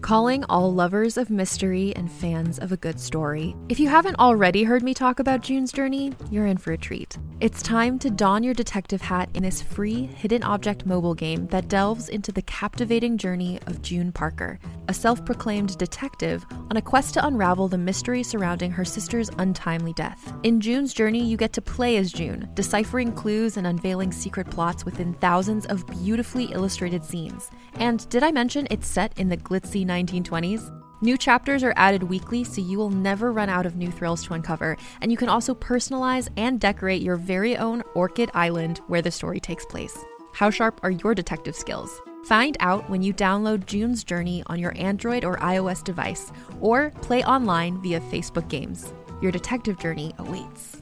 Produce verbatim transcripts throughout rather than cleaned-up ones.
Calling all lovers of mystery and fans of a good story. If you haven't already heard me talk about June's Journey, you're in for a treat. It's time to don your detective hat in this free hidden object mobile game that delves into the captivating journey of June Parker, a self-proclaimed detective on a quest to unravel the mystery surrounding her sister's untimely death. In June's Journey, you get to play as June, deciphering clues and unveiling secret plots within thousands of beautifully illustrated scenes. And did I mention it's set in the glitzy nineteen twenties? New chapters are added weekly, so you will never run out of new thrills to uncover, and you can also personalize and decorate your very own Orchid Island where the story takes place. How sharp are your detective skills? Find out when you download June's Journey on your Android or iOS device, or play online via Facebook Games. Your detective journey awaits.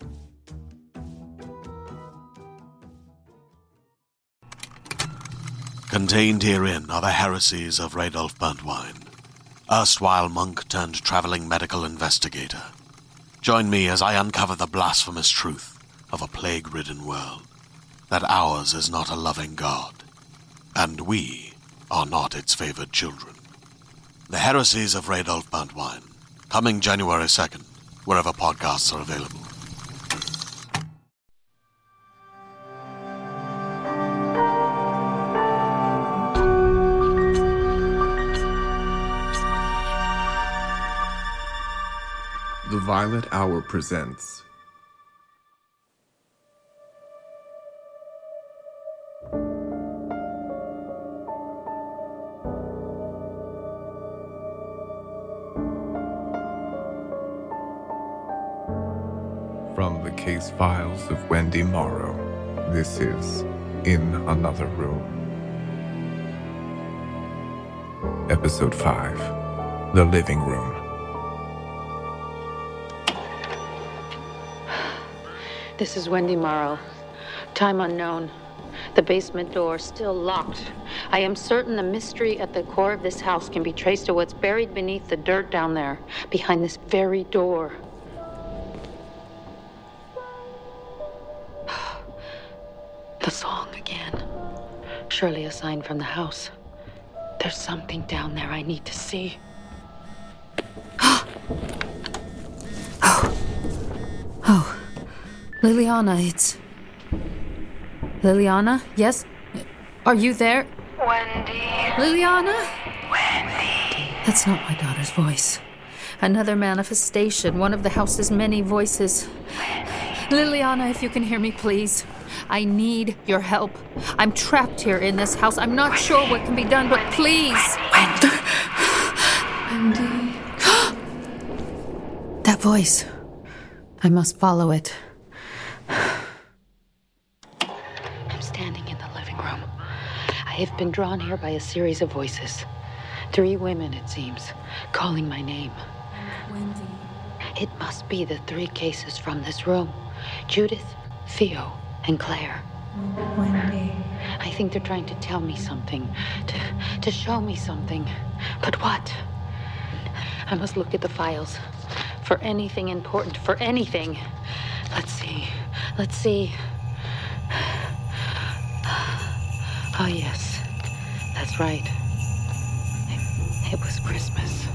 Contained herein are the heresies of Radolf Burntwine, erstwhile monk turned traveling medical investigator. Join me as I uncover the blasphemous truth of a plague-ridden world, that ours is not a loving God, and we are not its favored children. The heresies of Radolf Burntwine, coming January second, wherever podcasts are available. The Violet Hour presents From the Case Files of Wendy Morrow, this is In Another Room. Episode five, The Living Room. This is Wendy Morrow. Time unknown. The basement door still locked. I am certain the mystery at the core of this house can be traced to what's buried beneath the dirt down there, behind this very door. The song again. Surely a sign from the house. There's something down there I need to see. Oh. Oh. Liliana, it's... Liliana? Yes? Are you there? Wendy. Liliana? Wendy. That's not my daughter's voice. Another manifestation, one of the house's many voices. Wendy. Liliana, if you can hear me, please. I need your help. I'm trapped here in this house. I'm not Wendy. sure what can be done, but Wendy. please. Wendy. Wendy. That voice. I must follow it. I'm standing in the living room. I have been drawn here by a series of voices. Three women, it seems, calling my name. Wendy. It must be the three cases from this room. Judith, Theo, and Claire. Wendy. I think they're trying to tell me something, to, to show me something. But what? I must look at the files. For anything important, for anything. Let's see. Let's see. Oh, yes. That's right. It, it was Christmas.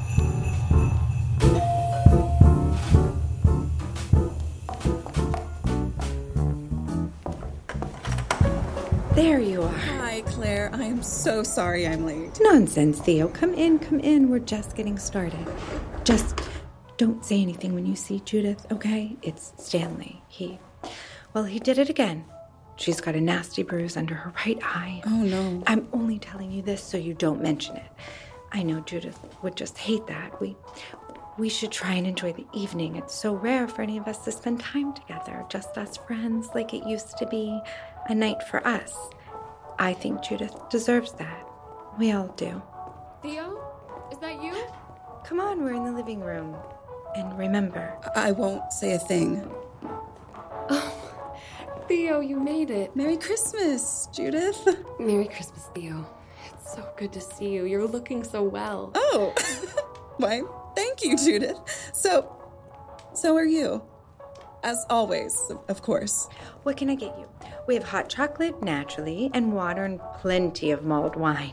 There you are. Hi, Claire. I am so sorry I'm late. Nonsense, Theo. Come in, come in. We're just getting started. Just don't say anything when you see Judith, okay? It's Stanley. He, well, he did it again. She's got a nasty bruise under her right eye. Oh, no. I'm only telling you this so you don't mention it. I know Judith would just hate that. We, we should try and enjoy the evening. It's so rare for any of us to spend time together, just us friends, like it used to be a night for us. I think Judith deserves that. We all do. Theo? Is that you? Come on, we're in the living room. And remember... I won't say a thing. Oh, Theo, you made it. Merry Christmas, Judith. Merry Christmas, Theo. It's so good to see you. You're looking so well. Oh, why, thank you, Judith. So, so are you. As always, of course. What can I get you? We have hot chocolate, naturally, and water and plenty of mulled wine.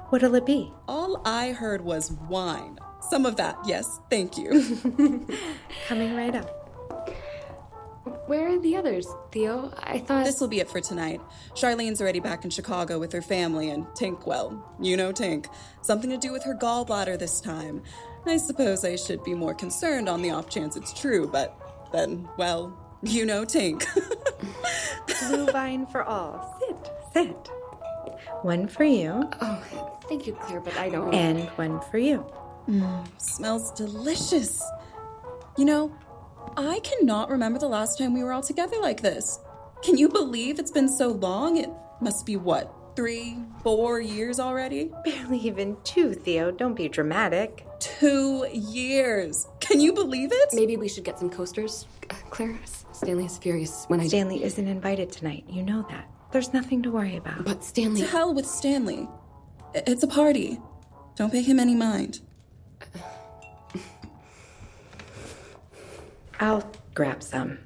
What'll it be? All I heard was wine. Some of that, yes, thank you. Coming right up. Where are the others, Theo? I thought... This will be it for tonight. Charlene's already back in Chicago with her family, and Tink, well, you know Tink. Something to do with her gallbladder this time. I suppose I should be more concerned on the off chance it's true, but then, well, you know Tink. Blue wine for all. Sit, sit. One for you. Oh, thank you, Claire, but I don't... And one for you. Mmm, smells delicious. You know, I cannot remember the last time we were all together like this. Can you believe it's been so long? It must be, what, three, four years already? Barely even two, Theo. Don't be dramatic. Two years. Can you believe it? Maybe we should get some coasters. Uh, Claire, Stanley is furious when I... Stanley isn't invited tonight. You know that. There's nothing to worry about. But Stanley... To hell with Stanley. It's a party. Don't pay him any mind. I'll grab some.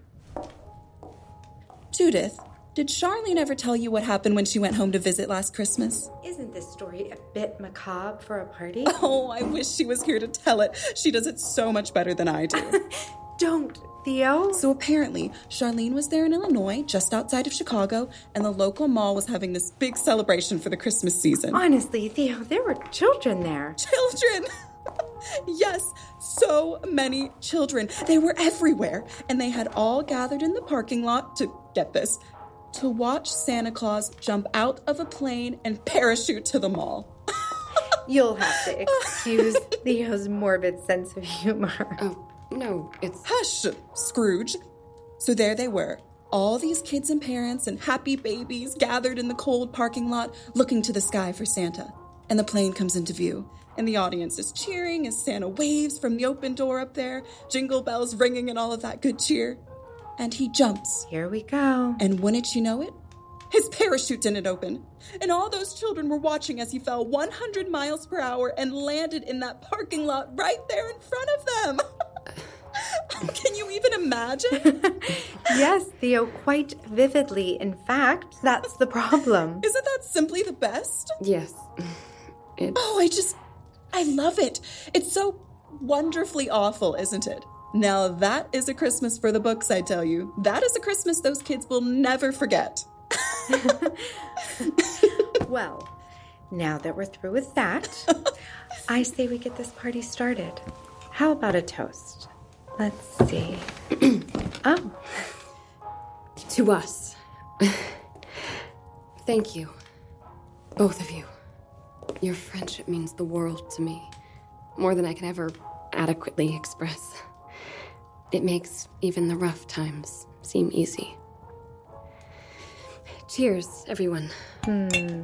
Judith, did Charlene ever tell you what happened when she went home to visit last Christmas? Isn't this story a bit macabre for a party? Oh, I wish she was here to tell it. She does it so much better than I do. Don't, Theo. So apparently, Charlene was there in Illinois, just outside of Chicago, and the local mall was having this big celebration for the Christmas season. Honestly, Theo, there were children there. Children! Yes, so many children. They were everywhere, and they had all gathered in the parking lot to, get this, to watch Santa Claus jump out of a plane and parachute to the mall. You'll have to excuse Theo's morbid sense of humor. Oh, no, it's... Hush, Scrooge. So there they were, all these kids and parents and happy babies gathered in the cold parking lot looking to the sky for Santa. And the plane comes into view. And the audience is cheering as Santa waves from the open door up there, jingle bells ringing and all of that good cheer. And he jumps. Here we go. And wouldn't you know it? His parachute didn't open. And all those children were watching as he fell one hundred miles per hour and landed in that parking lot right there in front of them. Can you even imagine? Yes, Theo, quite vividly. In fact, that's the problem. Isn't that simply the best? Yes. It's... Oh, I just... I love it. It's so wonderfully awful, isn't it? Now that is a Christmas for the books, I tell you. That is a Christmas those kids will never forget. Well, now that we're through with that, I say we get this party started. How about a toast? Let's see. Oh. To us. Thank you. Both of you. Your friendship means the world to me. More than I can ever adequately express. It makes even the rough times seem easy. Cheers, everyone. Hmm.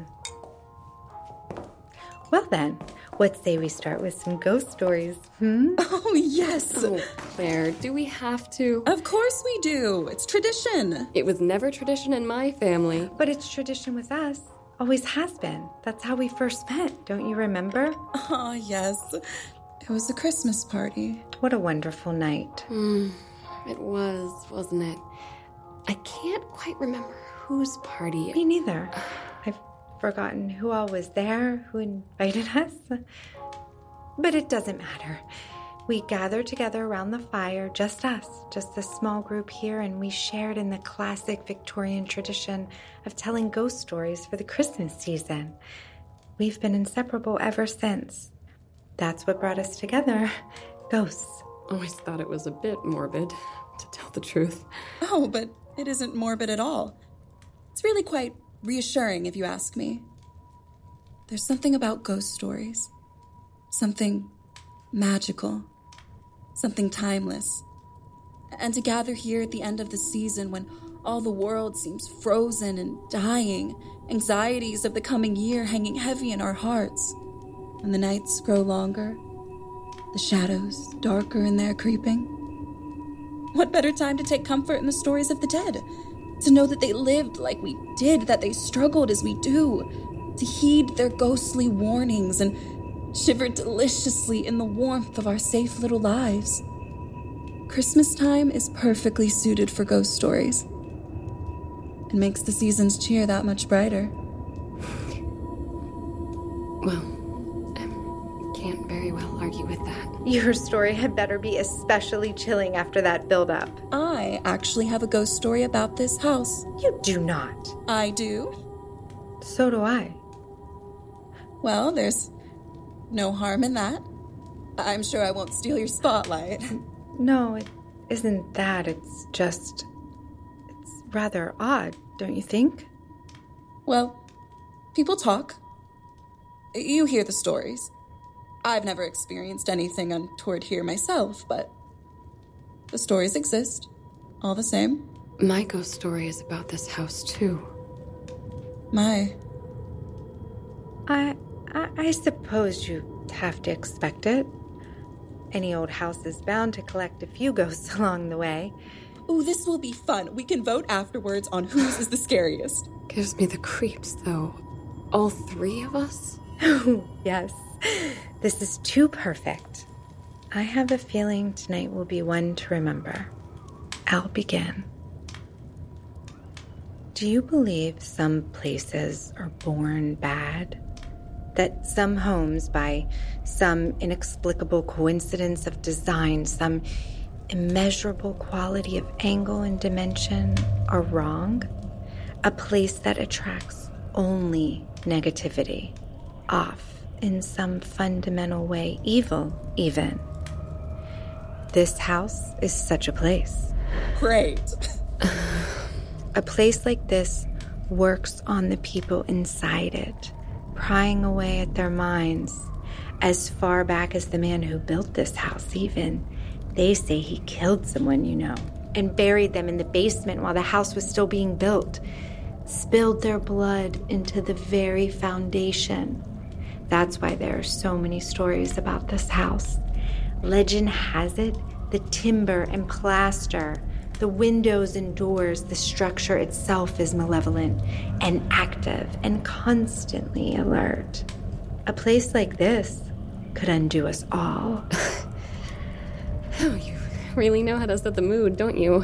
Well then, what say we start with some ghost stories, hmm? Oh, yes. Oh, Claire, do we have to? Of course we do. It's tradition. It was never tradition in my family. But it's tradition with us. Always has been. That's how we first met, don't you remember? Ah, yes. It was a Christmas party. What a wonderful night. Mm, it was, wasn't it? I can't quite remember whose party. Me neither. I've forgotten who all was there, who invited us. But it doesn't matter. We gathered together around the fire, just us, just a small group here, and we shared in the classic Victorian tradition of telling ghost stories for the Christmas season. We've been inseparable ever since. That's what brought us together. Ghosts. Always thought it was a bit morbid, to tell the truth. Oh, but it isn't morbid at all. It's really quite reassuring, if you ask me. There's something about ghost stories. Something magical. Something timeless. And to gather here at the end of the season when all the world seems frozen and dying, anxieties of the coming year hanging heavy in our hearts, and the nights grow longer, the shadows darker in their creeping. What better time to take comfort in the stories of the dead? To know that they lived like we did, that they struggled as we do, to heed their ghostly warnings and shiver deliciously in the warmth of our safe little lives. Christmas time is perfectly suited for ghost stories. It makes the season's cheer that much brighter. Well, I can't very well argue with that. Your story had better be especially chilling after that build-up. I actually have a ghost story about this house. You do not. I do. So do I. Well, there's no harm in that. I'm sure I won't steal your spotlight. No, it isn't that. It's just... It's rather odd, don't you think? Well, people talk. You hear the stories. I've never experienced anything untoward here myself, but the stories exist, all the same. My ghost story is about this house, too. My. I, I, I suppose you have to expect it. Any old house is bound to collect a few ghosts along the way. Ooh, this will be fun. We can vote afterwards on whose is the scariest. Gives me the creeps, though. All three of us? Yes. This is too perfect. I have a feeling tonight will be one to remember. I'll begin. Do you believe some places are born bad? That some homes, by some inexplicable coincidence of design, some immeasurable quality of angle and dimension, are wrong? A place that attracts only negativity, off in some fundamental way, evil even. This house is such a place. Great. A place like this works on the people inside it, prying away at their minds. As far back as the man who built this house, even. They say he killed someone, you know, and buried them in the basement while the house was still being built. Spilled their blood into the very foundation. That's why there are so many stories about this house. Legend has it, the timber and plaster, the windows and doors, the structure itself is malevolent and active and constantly alert. A place like this could undo us all. Oh, you really know how to set the mood, don't you?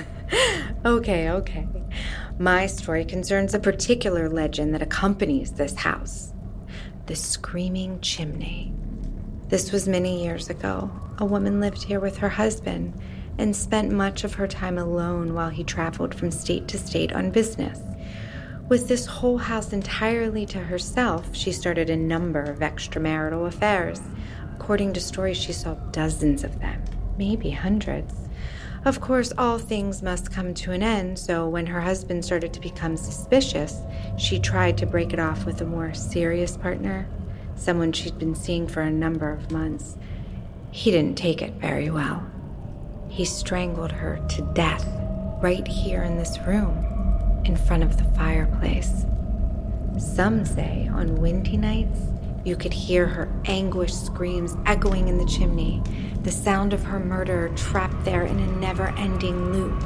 Okay, okay. My story concerns a particular legend that accompanies this house. The Screaming Chimney. This was many years ago. A woman lived here with her husband and spent much of her time alone while he traveled from state to state on business. With this whole house entirely to herself, she started a number of extramarital affairs. According to stories, she saw dozens of them, maybe hundreds. Of course, all things must come to an end, so when her husband started to become suspicious, she tried to break it off with a more serious partner, someone she'd been seeing for a number of months. He didn't take it very well. He strangled her to death right here in this room, in front of the fireplace. Some say on windy nights, you could hear her anguished screams echoing in the chimney, the sound of her murderer trapped there in a never-ending loop.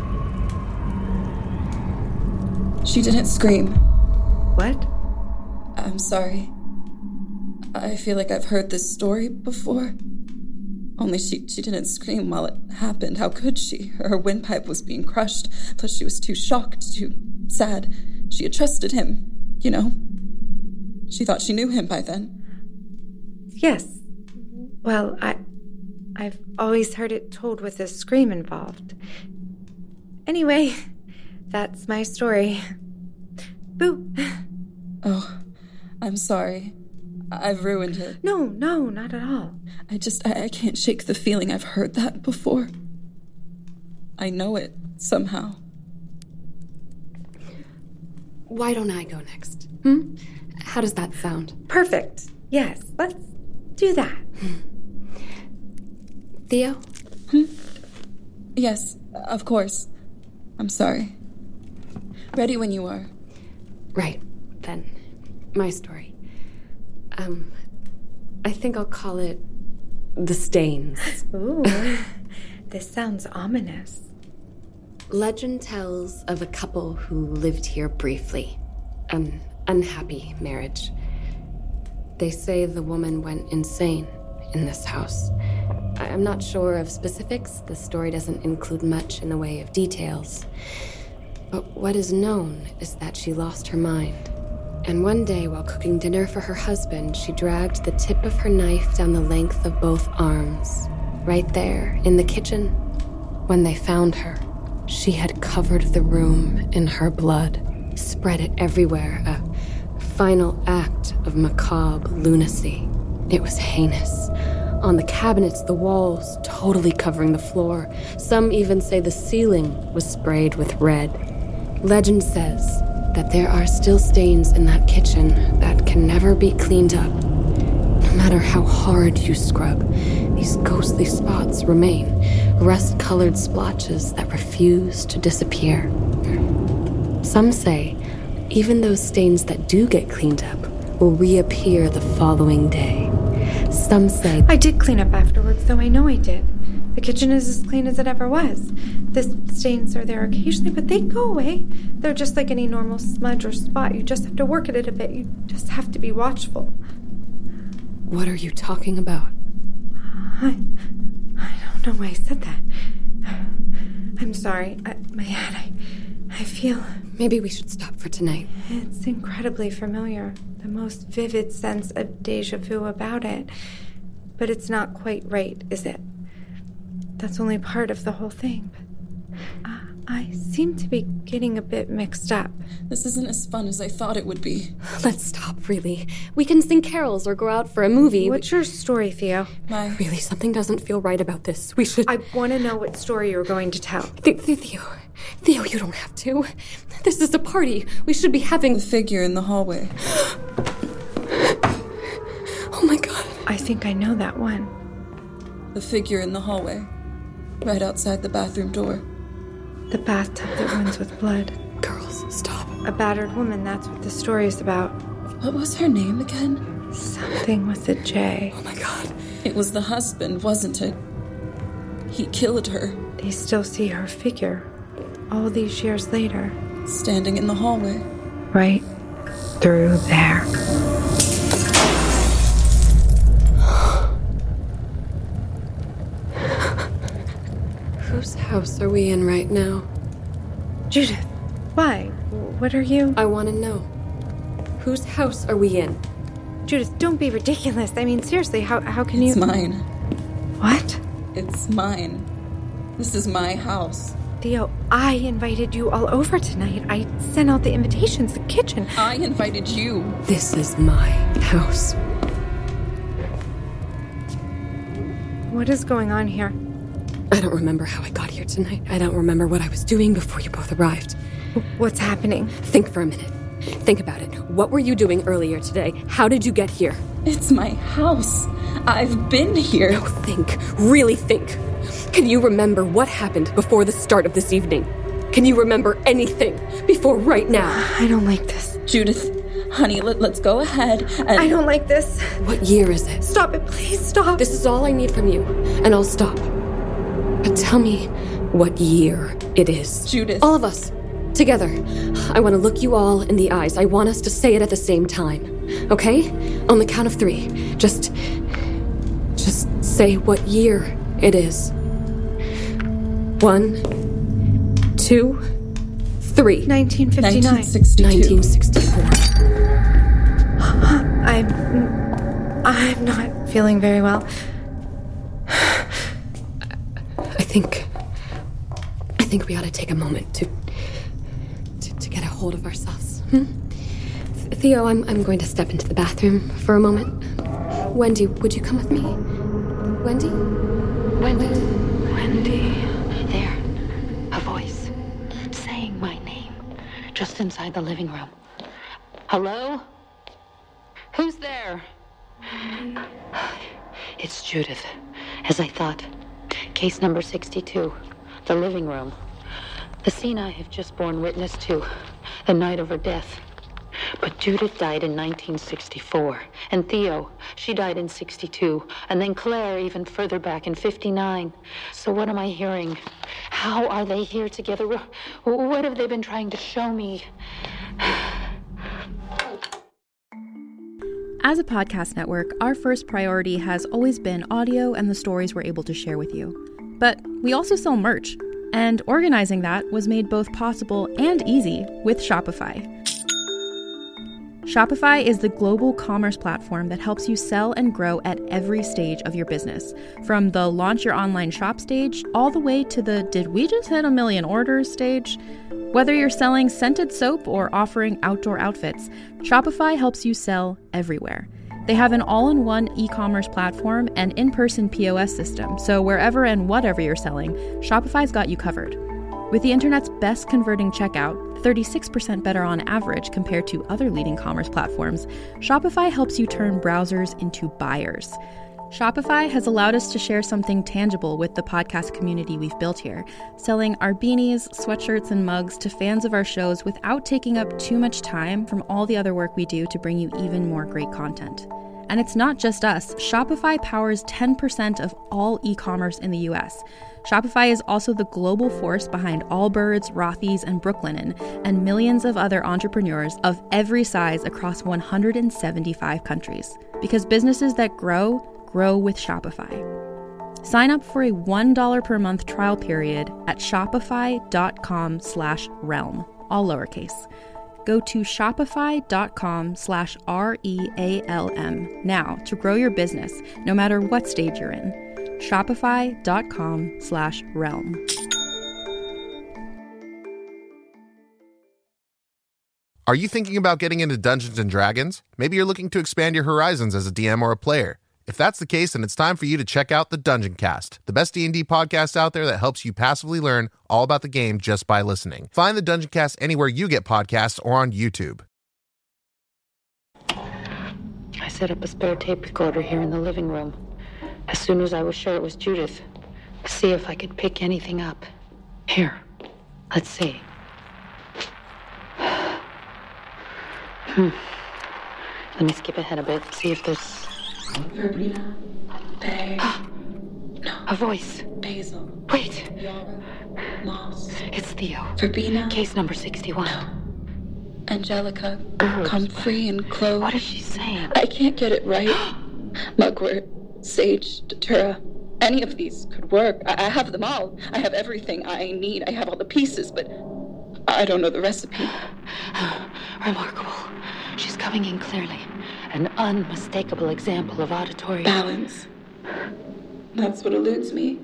She didn't scream. What? I'm sorry. I feel like I've heard this story before. Only she, she didn't scream while it happened. How could she? Her windpipe was being crushed. Plus she was too shocked, too sad. She had trusted him, you know. She thought she knew him by then. Yes. Well, I, I've always heard it told with a scream involved. Anyway, that's my story. Boo. Oh, I'm sorry. I've ruined it. No, no, not at all. I just, I, I can't shake the feeling I've heard that before. I know it, somehow. Why don't I go next? Hmm? How does that sound? Perfect. Yes, let's do that. Theo? Hmm? Yes, of course. I'm sorry. Ready when you are. Right, then. My story. Um, I think I'll call it The Stains. Ooh, this sounds ominous. Legend tells of a couple who lived here briefly. An unhappy marriage. They say the woman went insane in this house. I'm not sure of specifics. The story doesn't include much in the way of details. But what is known is that she lost her mind And one day, while cooking dinner for her husband, she dragged the tip of her knife down the length of both arms. Right there, in the kitchen. When they found her, she had covered the room in her blood, spread it everywhere, a final act of macabre lunacy. It was heinous. On the cabinets, the walls, totally covering the floor. Some even say the ceiling was sprayed with red. Legend says that there are still stains in that kitchen that can never be cleaned up. No matter how hard you scrub, these ghostly spots remain, rust-colored splotches that refuse to disappear. Some say even those stains that do get cleaned up will reappear the following day. Some say... I did clean up afterwards, though I know I did. The kitchen is as clean as it ever was. The stains are there occasionally, but they go away. They're just like any normal smudge or spot. You just have to work at it a bit. You just have to be watchful. What are you talking about? I... I don't know why I said that. I'm sorry. I, my head, I... I feel... Maybe we should stop for tonight. It's incredibly familiar. The most vivid sense of déjà vu about it. But it's not quite right, is it? That's only part of the whole thing. But uh, I seem to be getting a bit mixed up. This isn't as fun as I thought it would be. Let's stop, really. We can sing carols or go out for a movie. What's your story, Theo? My... Really, something doesn't feel right about this. We should... I want to know what story you're going to tell. Th- Th- Theo... Theo, you don't have to. This is a party. We should be having... The figure in the hallway. Oh my god. I think I know that one. The figure in the hallway. Right outside the bathroom door. The bathtub that runs with blood. Girls, stop. A battered woman, that's what the story is about. What was her name again? Something with a J. Oh my god. It was the husband, wasn't it? He killed her. They still see her figure. All these years later. Standing in the hallway. Right through there. Whose house are we in right now? Judith, why? What are you? I want to know. Whose house are we in? Judith, don't be ridiculous. I mean, seriously, how, how can it's you... It's mine. What? It's mine. This is my house. Theo, I invited you all over tonight. I sent out the invitations, the kitchen. I invited you. This is my house. What is going on here? I don't remember how I got here tonight. I don't remember what I was doing before you both arrived. What's happening? Think for a minute. Think about it. What were you doing earlier today? How did you get here? It's my house. I've been here. No, think. Really think. Can you remember what happened before the start of this evening? Can you remember anything before right now? I don't like this. Judith, honey, let, let's go ahead and... I don't like this. What year is it? Stop it, please stop. This is all I need from you, and I'll stop. But tell me what year it is. Judith. All of us. Together. I want to look you all in the eyes. I want us to say it at the same time. Okay? On the count of three. Just... Just say what year it is. One, two, three. nineteen fifty-nine. nineteen sixty-two. nineteen sixty-four. I'm... I'm not feeling very well. I think... I think we ought to take a moment to... to, to get a hold of ourselves. Hmm? Theo, I'm, I'm going to step into the bathroom for a moment. Wendy, would you come with me? Wendy? Wendy? Wendy. There. A voice. Saying my name. Just inside the living room. Hello? Who's there? It's Judith. As I thought. Case number sixty-two. The living room. The scene I have just borne witness to. The night of her death. But Judith died in nineteen sixty-four. And Theo, she died in sixty-two. And then Claire even further back in fifty-nine. So what am I hearing? How are they here together? What have they been trying to show me? As a podcast network, our first priority has always been audio and the stories we're able to share with you. But we also sell merch, and organizing that was made both possible and easy with Shopify. Shopify is the global commerce platform that helps you sell and grow at every stage of your business. From the launch your online shop stage, all the way to the did we just hit a million orders stage? Whether you're selling scented soap or offering outdoor outfits, Shopify helps you sell everywhere. They have an all-in-one e-commerce platform and in-person P O S system, so wherever and whatever you're selling, Shopify's got you covered. With the internet's best converting checkout, thirty-six percent better on average compared to other leading commerce platforms, Shopify helps you turn browsers into buyers. Shopify has allowed us to share something tangible with the podcast community we've built here, selling our beanies, sweatshirts, and mugs to fans of our shows without taking up too much time from all the other work we do to bring you even more great content. And it's not just us. Shopify powers ten percent of all e-commerce in the U S. Shopify is also the global force behind Allbirds, Rothy's, and Brooklinen, and millions of other entrepreneurs of every size across one hundred seventy-five countries. Because businesses that grow, grow with Shopify. Sign up for a one dollar per month trial period at shopify.com slash realm, all lowercase. Go to shopify.com slash R-E-A-L-M now to grow your business, no matter what stage you're in. Shopify.com slash realm. Are you thinking about getting into Dungeons and Dragons? Maybe you're looking to expand your horizons as a D M or a player. If that's the case, then it's time for you to check out the Dungeon Cast, the best D and D podcast out there that helps you passively learn all about the game just by listening. Find the Dungeon Cast anywhere you get podcasts or on YouTube. I set up a spare tape recorder here in the living room. As soon as I was sure it was Judith, to see if I could pick anything up. Here, let's see. Hmm. Let me skip ahead a bit, see if there's... Verbena, Bay, no, a voice. Basil, Wait. Yara, Moss. It's Theo. Verbena. Case number sixty-one. No. Angelica, Herbs. Comfrey, and Clove. What is she saying? I can't get it right. Mugwort, Sage, Datura. Any of these could work. I-, I have them all. I have everything I need. I have all the pieces, but I don't know the recipe. Remarkable. She's coming in clearly. An unmistakable example of auditory... Balance. That's what eludes me.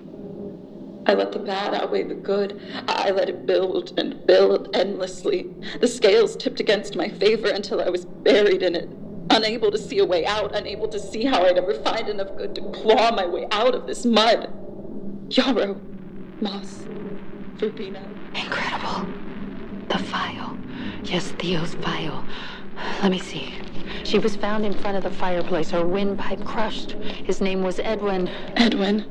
I let the bad outweigh the good. I let it build and build endlessly. The scales tipped against my favor until I was buried in it, unable to see a way out, unable to see how I'd ever find enough good to claw my way out of this mud. Yarrow, Moss, Verbena. Incredible. The file. Yes, Theo's file. Let me see. She was found in front of the fireplace, her windpipe crushed. His name was Edwin. Edwin.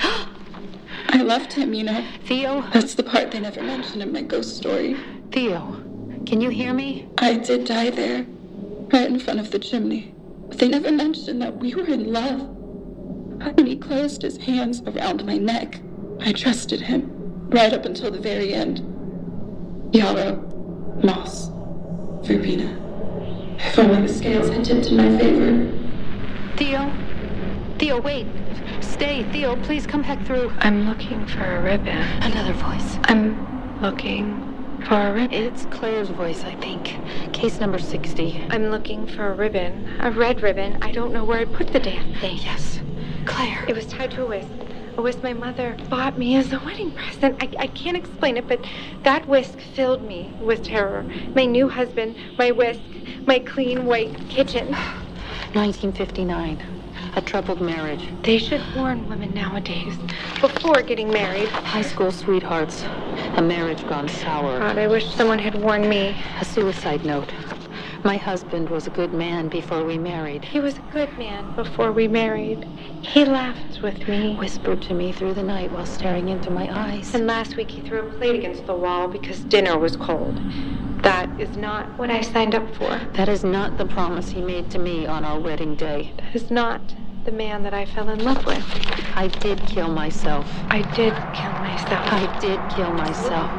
I left him, you know. Theo? That's the part they never mention in my ghost story. Theo, can you hear me? I did die there, right in front of the chimney. But they never mentioned that we were in love. When he closed his hands around my neck, I trusted him, right up until the very end. Yarrow, Moss, Verbena. If only the scales had tipped in my favor. Theo? Theo, wait. Stay. Theo, please come back through. I'm looking for a ribbon. Another voice. I'm looking for a ribbon. It's Claire's voice, I think. Case number sixty. I'm looking for a ribbon. A red ribbon. I don't know where I put the damn thing. Yes. Claire. It was tied to a whisk. A whisk my mother bought me as a wedding present. I, I can't explain it, but that whisk filled me with terror. My new husband, my whisk, my clean white kitchen. nineteen fifty-nine. A troubled marriage. They should warn women nowadays before getting married. High school sweethearts. A marriage gone sour. God, I wish someone had warned me. A suicide note. My husband was a good man before we married. He was a good man before we married. He laughed with me. Whispered to me through the night while staring into my eyes. And last week he threw a plate against the wall because dinner was cold. That is not what I signed up for. That is not the promise he made to me on our wedding day. That is not the man that I fell in love with. I did kill myself. I did kill myself. I did kill myself.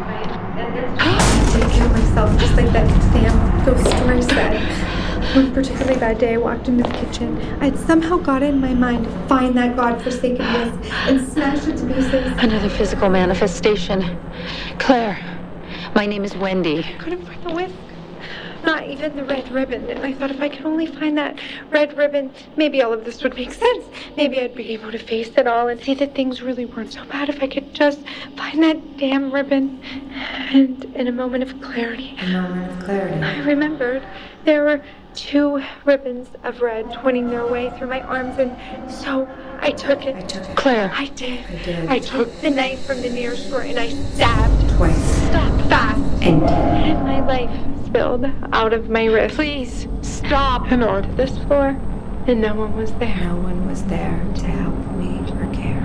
I did kill myself, just like that damn ghost story said. One particularly bad day, I walked into the kitchen. I'd somehow got it in my mind to find that godforsaken whisk and smash it to pieces. Another physical manifestation. Claire, my name is Wendy. I couldn't find the whisk. Not not even the red ribbon. And I thought if I could only find that red ribbon, maybe all of this would make sense. Maybe I'd be able to face it all and see that things really weren't so bad if I could just find that damn ribbon. And in a moment of clarity, A moment of clarity. I remembered there were two ribbons of red twining their way through my arms, and so I took it. I took it. Claire. I did. I did. I took the knife from the nearest drawer and I stabbed. Twice. Stop fast. And And my life spilled out of my wrist. Please, stop. And onto this floor, and no one was there. no one was there to help me or care.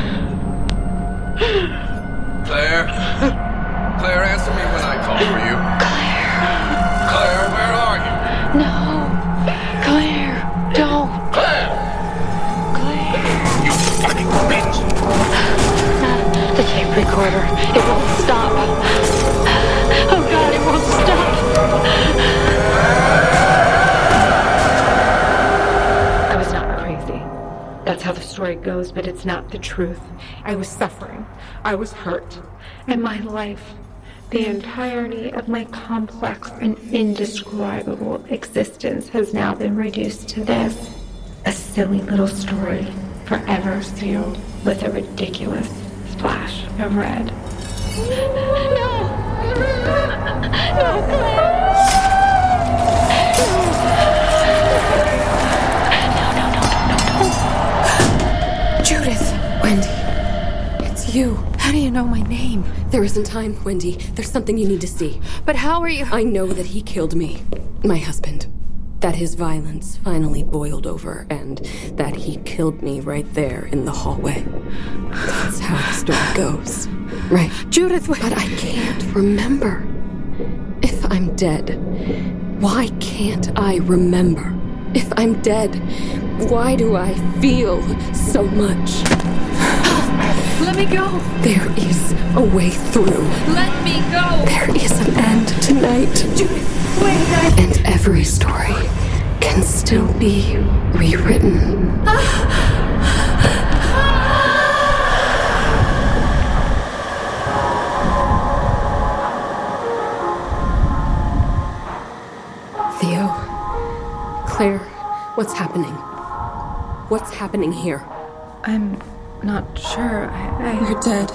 Claire? Claire, answer me when I call for you. Claire! Claire, where are you? No. Claire, don't. Claire! Claire. You fucking bitch! The tape recorder. It won't stop. Oh God, it won't stop. I was not crazy. That's how the story goes, but it's not the truth. I was suffering. I was hurt. And my life, the entirety of my complex and indescribable existence has now been reduced to this. A silly little story, forever sealed with a ridiculous splash of red. No. No, Claire. Judith! Wendy, it's you. How do you know my name? There isn't time, Wendy. There's something you need to see. But how are you? I know that he killed me, my husband. That his violence finally boiled over, and that he killed me right there in the hallway. That's how the story goes. Right. Judith, what? But I can't remember. If I'm dead, why can't I remember? If I'm dead, why do I feel so much? Let me go. There is a way through. Let me go. There is an end tonight. Judith, wait. I... And every story can still be rewritten. Theo, Claire, what's happening? What's happening here? I'm not sure. I, I... You're dead.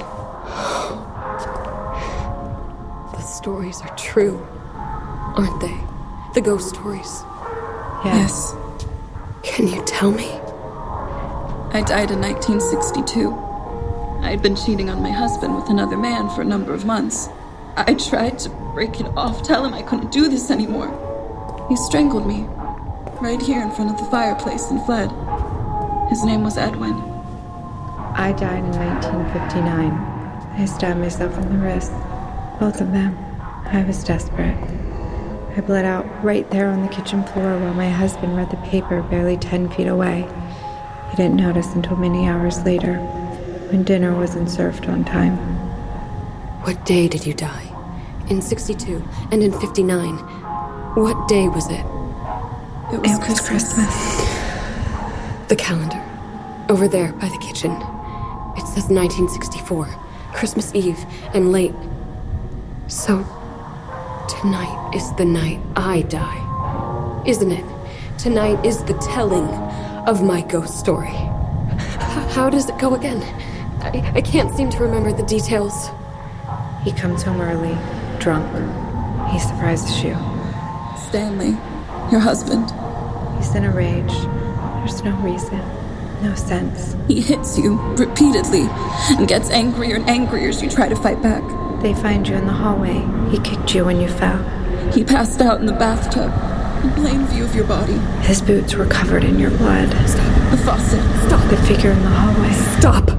The stories are true, aren't they? The ghost stories. Yes. Can you tell me? I died in nineteen sixty-two. I'd been cheating on my husband with another man for a number of months. I tried to break it off, tell him I couldn't do this anymore. He strangled me, right here in front of the fireplace, and fled. His name was Edwin. I died in nineteen fifty-nine. I stabbed myself in the wrist. Both of them. I was desperate. I bled out right there on the kitchen floor while my husband read the paper barely ten feet away. I didn't notice until many hours later, when dinner wasn't served on time. What day did you die? In sixty-two and in fifty-nine. What day was it? It was, It was Christmas. The calendar. Over there by the kitchen. It says nineteen sixty-four. Christmas Eve and late. So, tonight is the night I die. Isn't it? Tonight is the telling of my ghost story. H- how does it go again? I, I can't seem to remember the details. He comes home early, drunk. He surprises you. Stanley, your husband. He's in a rage. There's no reason, no sense. He hits you repeatedly and gets angrier and angrier as you try to fight back. They find you in the hallway. He kicked you when you fell. He passed out in the bathtub, in plain view of your body. His boots were covered in your blood. Stop. The faucet. Stop. The figure in the hallway. Stop!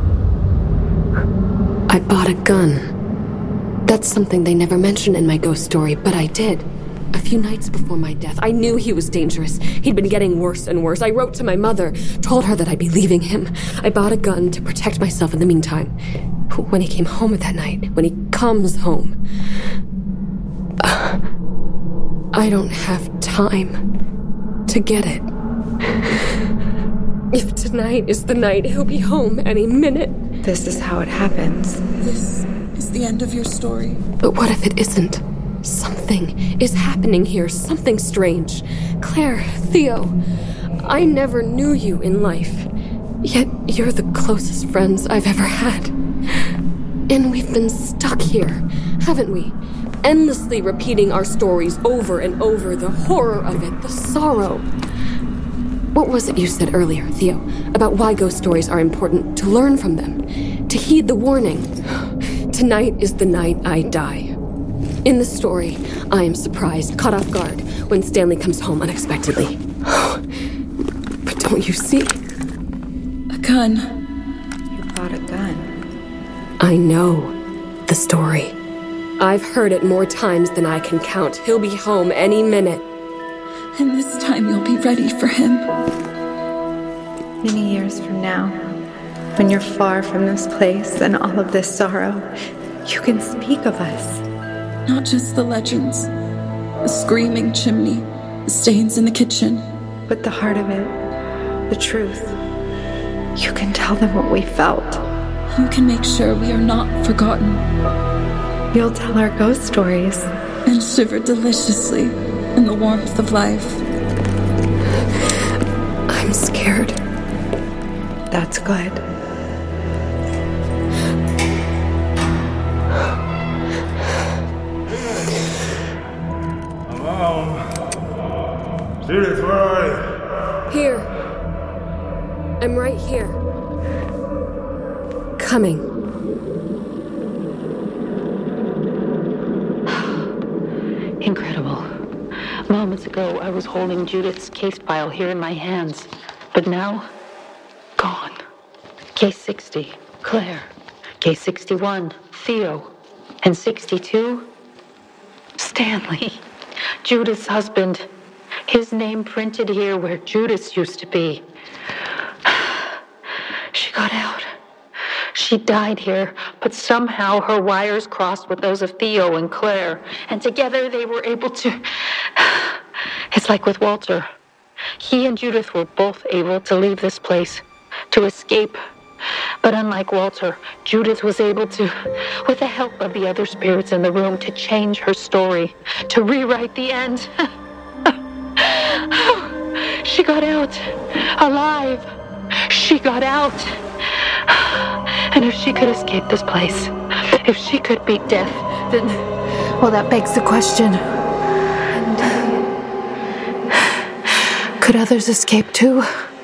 I bought a gun. That's something they never mentioned in my ghost story, but I did. A few nights before my death, I knew he was dangerous. He'd been getting worse and worse. I wrote to my mother, told her that I'd be leaving him. I bought a gun to protect myself in the meantime. When he came home that night, when he comes home, uh, I don't have time to get it. If tonight is the night, he'll be home any minute. This is how it happens. This is the end of your story. But what if it isn't? Something Something is happening here, something strange. Claire, Theo, I never knew you in life. Yet you're the closest friends I've ever had. And we've been stuck here, haven't we? Endlessly repeating our stories over and over, the horror of it, the sorrow. What was it you said earlier, Theo, about why ghost stories are important, to learn from them, to heed the warning? Tonight is the night I die. In the story, I am surprised, caught off guard, when Stanley comes home unexpectedly. But don't you see? A gun. You bought a gun. I know the story. I've heard it more times than I can count. He'll be home any minute. And this time you'll be ready for him. Many years from now, when you're far from this place and all of this sorrow, you can speak of us. Not just the legends, the screaming chimney, the stains in the kitchen. But the heart of it, the truth. You can tell them what we felt. You can make sure we are not forgotten. You'll tell our ghost stories. And shiver deliciously in the warmth of life. I'm scared. That's good. Mom. Judith, where are you? Here. I'm right here. Coming. Incredible. Moments ago, I was holding Judith's case file here in my hands. But now, gone. Case sixty, Claire. Case sixty-one, Theo. And sixty-two, Stanley. Judith's husband. His name printed here where Judith's used to be. She got out. She died here, but somehow her wires crossed with those of Theo and Claire, and together they were able to... It's like with Walter. He and Judith were both able to leave this place, to escape. But unlike Walter, Judith was able to, with the help of the other spirits in the room, to change her story, to rewrite the end. She got out, alive. She got out. And if she could escape this place, if she could beat death, then... Well, that begs the question. And, could others escape too?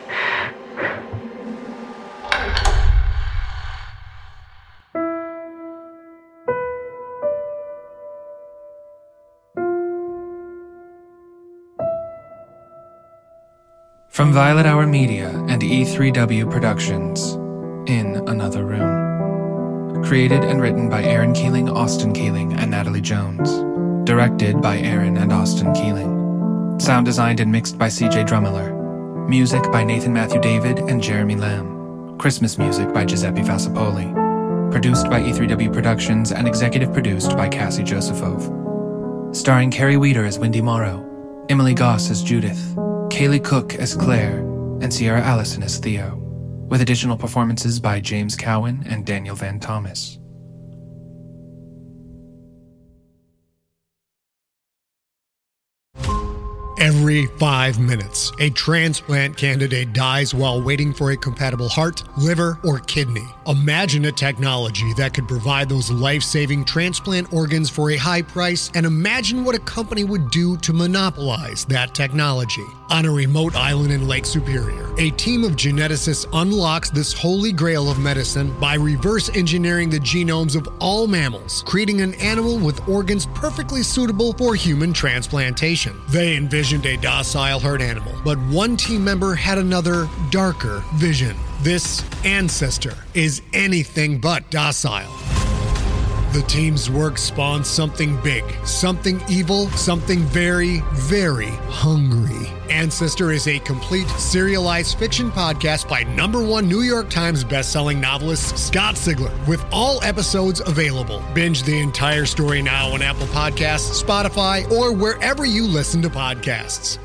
From Violet Hour Media and E three W Productions, In Another Room. Created and written by Aaron Keeling, Austin Keeling, and Natalie Jones. Directed by Aaron and Austin Keeling. Sound designed and mixed by C J Drummiller. Music by Nathan Matthew David and Jeremy Lamb. Christmas music by Giuseppe Vassapoli. Produced by E three W Productions and executive produced by Cassie Josephove. Starring Carrie Weeder as Wendy Morrow, Emily Goss as Judith, Kaylee Cook as Claire, and Sierra Allison as Theo, with additional performances by James Cowan and Daniel Van Thomas. Every five minutes, a transplant candidate dies while waiting for a compatible heart, liver, or kidney. Imagine a technology that could provide those life-saving transplant organs for a high price, and imagine what a company would do to monopolize that technology. On a remote island in Lake Superior, a team of geneticists unlocks this holy grail of medicine by reverse engineering the genomes of all mammals, creating an animal with organs perfectly suitable for human transplantation. They envisioned a docile herd animal, but one team member had another, darker vision. This ancestor is anything but docile. The team's work spawns something big, something evil, something very, very hungry. Ancestor is a complete serialized fiction podcast by number one New York Times bestselling novelist Scott Sigler, with all episodes available. Binge the entire story now on Apple Podcasts, Spotify, or wherever you listen to podcasts.